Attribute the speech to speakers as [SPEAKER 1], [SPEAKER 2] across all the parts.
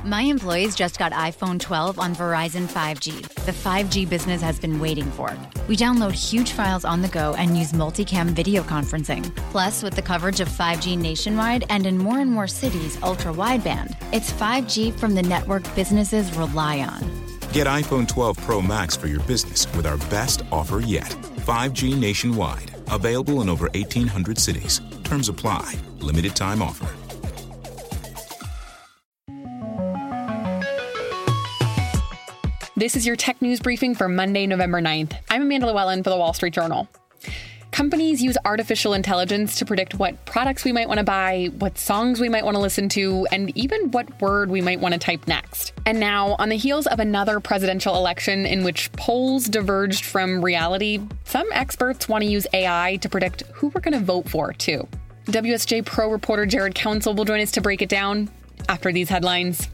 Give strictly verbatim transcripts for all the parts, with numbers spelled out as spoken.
[SPEAKER 1] My employees just got iPhone twelve on Verizon five G, the five G business has been waiting for. We download huge files on the go and use multicam video conferencing. Plus, with the coverage of five G nationwide and in more and more cities ultra-wideband, it's five G from the network businesses rely on.
[SPEAKER 2] Get iPhone twelve Pro Max for your business with our best offer yet. five G nationwide. Available in over eighteen hundred cities. Terms apply. Limited time offer.
[SPEAKER 3] This is your tech news briefing for Monday, November ninth. I'm Amanda Llewellyn for the Wall Street Journal. Companies use artificial intelligence to predict what products we might want to buy, what songs we might want to listen to, and even what word we might want to type next. And now, on the heels of another presidential election in which polls diverged from reality, some experts want to use A I to predict who we're going to vote for, too. W S J Pro reporter Jared Council will join us to break it down after these headlines.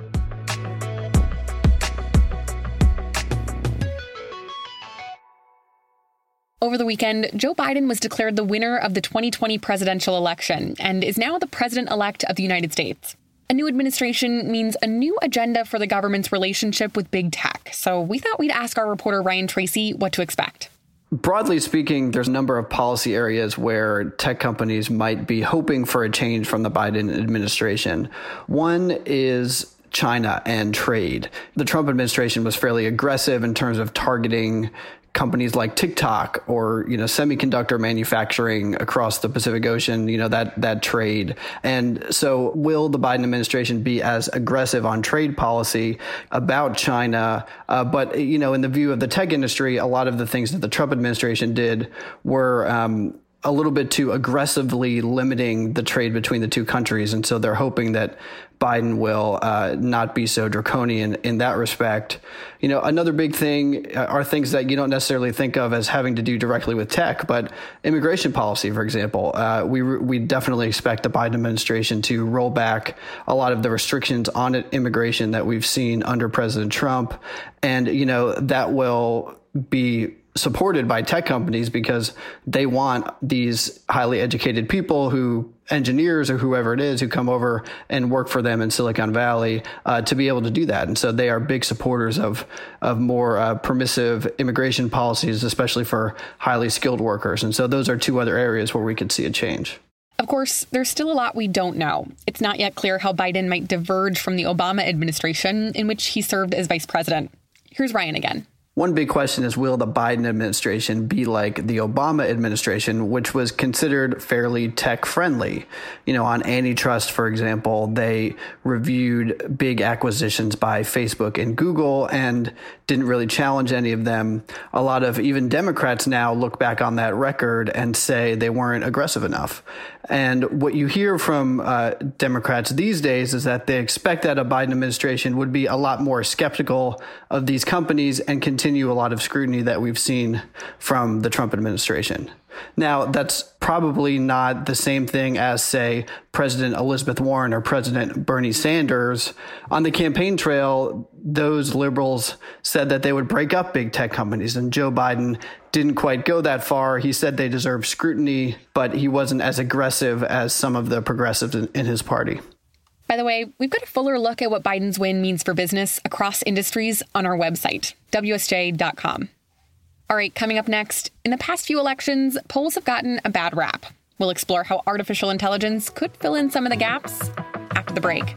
[SPEAKER 3] Over the weekend, Joe Biden was declared the winner of the twenty twenty presidential election and is now the president-elect of the United States. A new administration means a new agenda for the government's relationship with big tech. So we thought we'd ask our reporter Ryan Tracy what to expect.
[SPEAKER 4] Broadly speaking, there's a number of policy areas where tech companies might be hoping for a change from the Biden administration. One is China and trade. The Trump administration was fairly aggressive in terms of targeting companies like TikTok or, you know, semiconductor manufacturing across the Pacific Ocean, you know, that that trade. And so will the Biden administration be as aggressive on trade policy about China? Uh, but, you know, in the view of the tech industry, a lot of the things that the Trump administration did were um, a little bit too aggressively limiting the trade between the two countries. And so they're hoping that Biden will uh, not be so draconian in that respect. You know, another big thing are things that you don't necessarily think of as having to do directly with tech, but immigration policy, for example. Uh, we we definitely expect the Biden administration to roll back a lot of the restrictions on immigration that we've seen under President Trump. And, you know, that will be supported by tech companies because they want these highly educated people who engineers or whoever it is who come over and work for them in Silicon Valley uh, to be able to do that. And so they are big supporters of of more uh, permissive immigration policies, especially for highly skilled workers. And so those are two other areas where we could see a change.
[SPEAKER 3] Of course, there's still a lot we don't know. It's not yet clear how Biden might diverge from the Obama administration, in which he served as vice president. Here's Ryan again.
[SPEAKER 4] One big question is, will the Biden administration be like the Obama administration, which was considered fairly tech friendly? You know, on antitrust, for example, they reviewed big acquisitions by Facebook and Google and didn't really challenge any of them. A lot of even Democrats now look back on that record and say they weren't aggressive enough. And what you hear from uh, Democrats these days is that they expect that a Biden administration would be a lot more skeptical of these companies and continue a lot of scrutiny that we've seen from the Trump administration. Now, that's probably not the same thing as, say, President Elizabeth Warren or President Bernie Sanders. On the campaign trail, those liberals said that they would break up big tech companies, and Joe Biden didn't quite go that far. He said they deserve scrutiny, but he wasn't as aggressive as some of the progressives in, in his party.
[SPEAKER 3] By the way, we've got a fuller look at what Biden's win means for business across industries on our website, W S J dot com. All right, coming up next, in the past few elections, polls have gotten a bad rap. We'll explore how artificial intelligence could fill in some of the gaps after the break.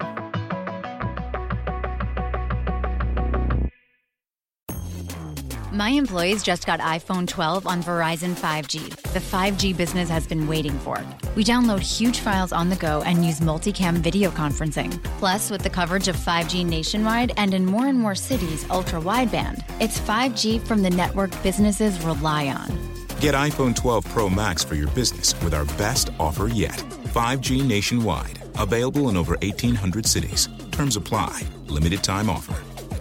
[SPEAKER 1] My employees just got iPhone twelve on Verizon five G, the five G business has been waiting for. We download huge files on the go and use multicam video conferencing. Plus, with the coverage of five G nationwide and in more and more cities ultra-wideband, it's five G from the network businesses rely on.
[SPEAKER 2] Get iPhone twelve Pro Max for your business with our best offer yet. five G nationwide. Available in over eighteen hundred cities. Terms apply. Limited time offer.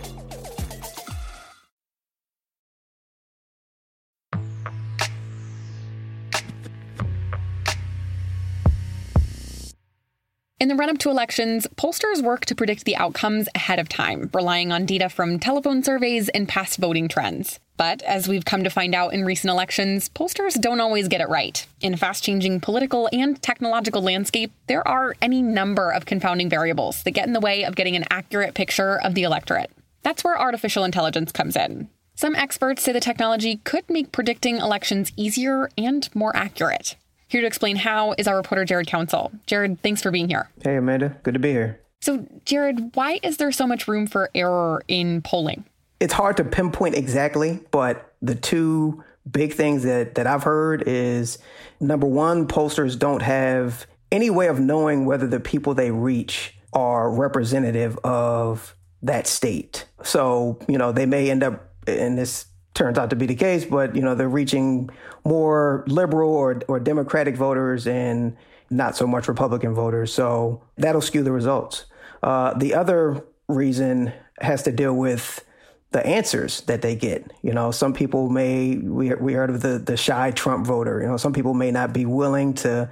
[SPEAKER 3] In the run-up to elections, pollsters work to predict the outcomes ahead of time, relying on data from telephone surveys and past voting trends. But as we've come to find out in recent elections, pollsters don't always get it right. In a fast-changing political and technological landscape, there are any number of confounding variables that get in the way of getting an accurate picture of the electorate. That's where artificial intelligence comes in. Some experts say the technology could make predicting elections easier and more accurate. Here to explain how is our reporter Jared Council. Jared, thanks for being here.
[SPEAKER 5] Hey, Amanda. Good to be here.
[SPEAKER 3] So, Jared, why is there so much room for error in polling?
[SPEAKER 5] It's hard to pinpoint exactly, but the two big things that, that I've heard is, number one, pollsters don't have any way of knowing whether the people they reach are representative of that state. So, you know, they may end up, and this turns out to be the case, but, you know, they're reaching more liberal or, or Democratic voters and not so much Republican voters. So that'll skew the results. Uh, the other reason has to deal with the answers that they get. You know, some people may, we we heard of the, the shy Trump voter. You know, some people may not be willing to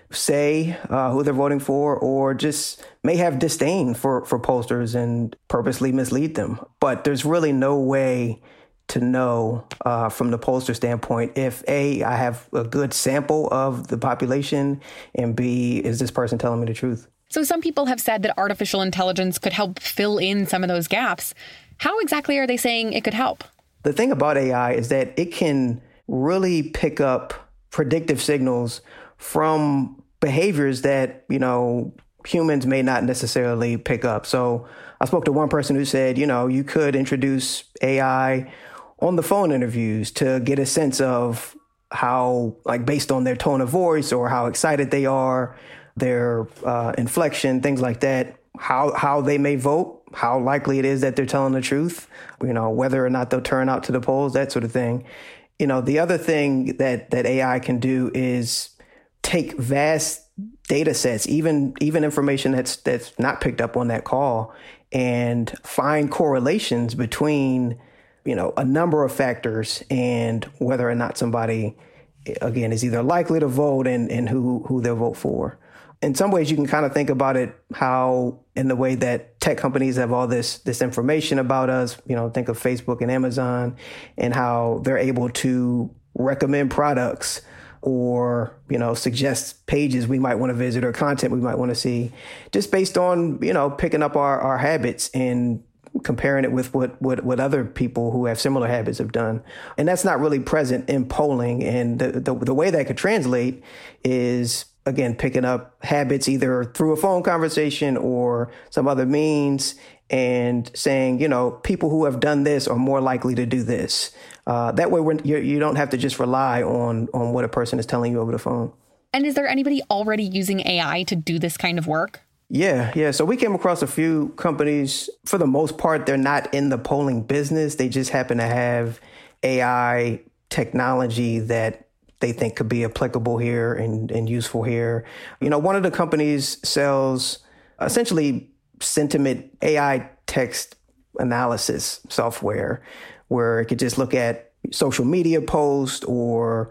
[SPEAKER 5] say uh, who they're voting for, or just may have disdain for, for pollsters and purposely mislead them. But there's really no way to know uh, from the pollster standpoint if A, I have a good sample of the population, and B, is this person telling me the truth?
[SPEAKER 3] So some people have said that artificial intelligence could help fill in some of those gaps. How exactly are they saying it could help?
[SPEAKER 5] The thing about A I is that it can really pick up predictive signals from behaviors that, you know, humans may not necessarily pick up. So I spoke to one person who said, you know, you could introduce A I on the phone interviews to get a sense of how, like, based on their tone of voice or how excited they are, their uh, inflection, things like that, how how they may vote, how likely it is that they're telling the truth, you know, whether or not they'll turn out to the polls, that sort of thing. You know, the other thing that that A I can do is take vast data sets, even even information that's that's not picked up on that call, and find correlations between, you know, a number of factors and whether or not somebody, again, is either likely to vote and, and who who they'll vote for. In some ways, you can kind of think about it how in the way that tech companies have all this this information about us, you know, think of Facebook and Amazon, and how they're able to recommend products or, you know, suggest pages we might want to visit or content we might want to see, just based on, you know, picking up our, our habits and comparing it with what, what, what other people who have similar habits have done. And that's not really present in polling. And the, the, the way that could translate is, again, picking up habits either through a phone conversation or some other means and saying, you know, people who have done this are more likely to do this. Uh, that way, we're, you, you don't have to just rely on on what a person is telling you over the phone.
[SPEAKER 3] And is there anybody already using A I to do this kind of work?
[SPEAKER 5] Yeah, yeah. So we came across a few companies. For the most part, they're not in the polling business. They just happen to have A I technology that they think could be applicable here and, and useful here. You know, one of the companies sells essentially sentiment A I text analysis software, where it could just look at social media posts or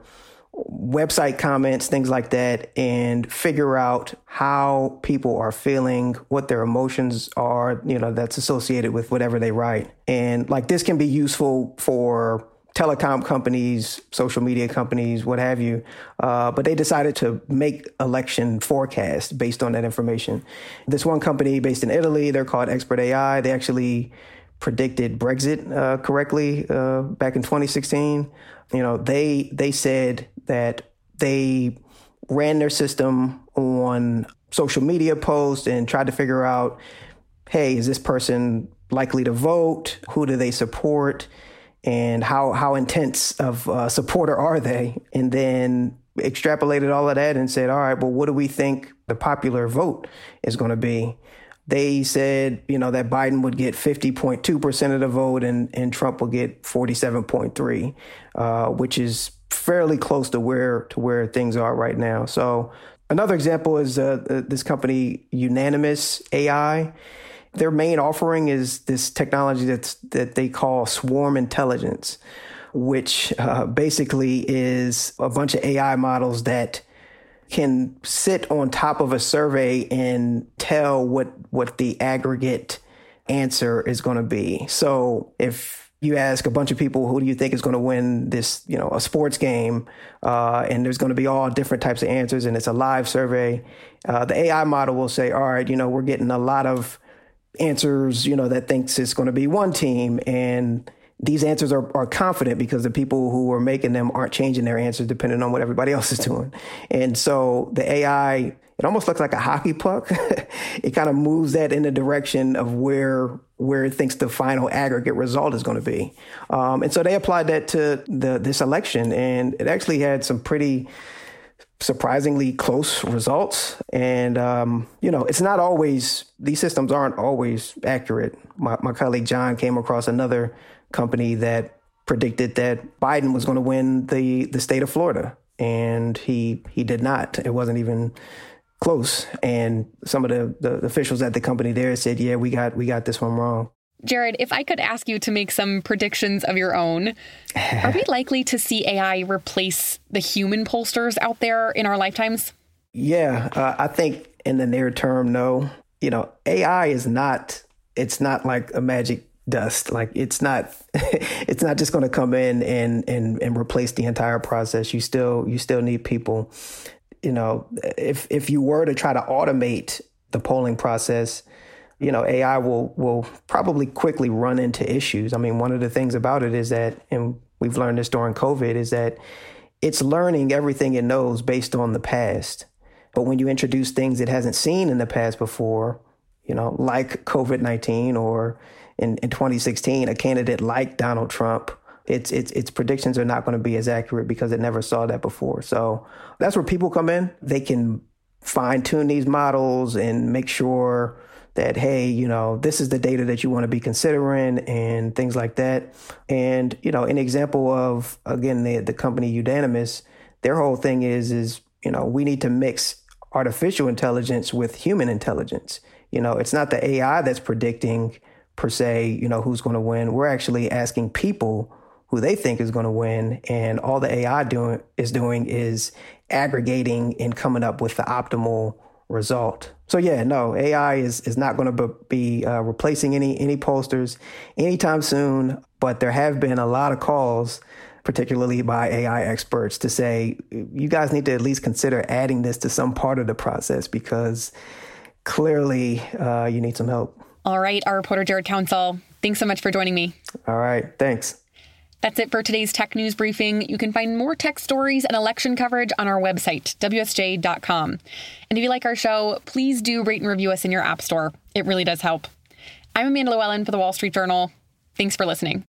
[SPEAKER 5] website comments, things like that, and figure out how people are feeling, what their emotions are, you know, that's associated with whatever they write. And like this can be useful for telecom companies, social media companies, what have you. Uh, but they decided to make election forecasts based on that information. This one company based in Italy, they're called Expert A I. They actually predicted Brexit uh, correctly uh, back in twenty sixteen. You know, they they said that they ran their system on social media posts and tried to figure out, hey, is this person likely to vote? Who do they support? And how how intense of a supporter are they? And then extrapolated all of that and said, all right, well, what do we think the popular vote is going to be? They said, you know, that Biden would get fifty point two percent of the vote and, and Trump will get forty-seven point three, uh, which is fairly close to where to where things are right now. So another example is uh, this company, Unanimous A I. Their main offering is this technology that's that they call swarm intelligence, which uh, basically is a bunch of A I models that can sit on top of a survey and tell what what the aggregate answer is going to be. So if You ask a bunch of people, who do you think is going to win this, you know, a sports game? Uh, and there's going to be all different types of answers. And it's a live survey. Uh, the A I model will say, all right, you know, we're getting a lot of answers, you know, that thinks it's going to be one team. And these answers are, are confident because the people who are making them aren't changing their answers depending on what everybody else is doing. And so the A I, it almost looks like a hockey puck. It kind of moves that in the direction of where where it thinks the final aggregate result is going to be. Um, and so they applied that to the this election, and it actually had some pretty surprisingly close results. And, um, you know, it's not always, these systems aren't always accurate. My, my colleague John came across another company that predicted that Biden was going to win the, the state of Florida. And he he did not. It wasn't even close. And some of the, the officials at the company there said, yeah, we got we got this one wrong.
[SPEAKER 3] Jared, if I could ask you to make some predictions of your own, are we likely to see A I replace the human pollsters out there in our lifetimes?
[SPEAKER 5] Yeah, uh, I think in the near term, no. You know, A I is not, it's not like a magic dust. Like it's not, it's not just going to come in and, and, and replace the entire process. You still, you still need people. You know, if, if you were to try to automate the polling process, you know, A I will will probably quickly run into issues. I mean, one of the things about it is that, and we've learned this during COVID, is that it's learning everything it knows based on the past. But when you introduce things it hasn't seen in the past before, you know, like COVID nineteen, or in, in twenty sixteen, a candidate like Donald Trump, its its its predictions are not going to be as accurate because it never saw that before. So that's where people come in. They can fine tune these models and make sure that, hey, you know, this is the data that you want to be considering and things like that. And, you know, an example of, again, the, the company Unanimous, their whole thing is, is, you know, we need to mix artificial intelligence with human intelligence. You know, it's not the A I that's predicting per se, you know, who's going to win. We're actually asking people who they think is going to win. And all the A I doing is doing is aggregating and coming up with the optimal result. So yeah, no, A I is is not going to be uh, replacing any any pollsters anytime soon. But there have been a lot of calls, particularly by A I experts, to say you guys need to at least consider adding this to some part of the process because clearly uh, you need some help.
[SPEAKER 3] All right, our reporter Jared Council, thanks so much for joining me.
[SPEAKER 5] All right, thanks.
[SPEAKER 3] That's it for today's Tech News Briefing. You can find more tech stories and election coverage on our website, W S J dot com. And if you like our show, please do rate and review us in your app store. It really does help. I'm Amanda Llewellyn for The Wall Street Journal. Thanks for listening.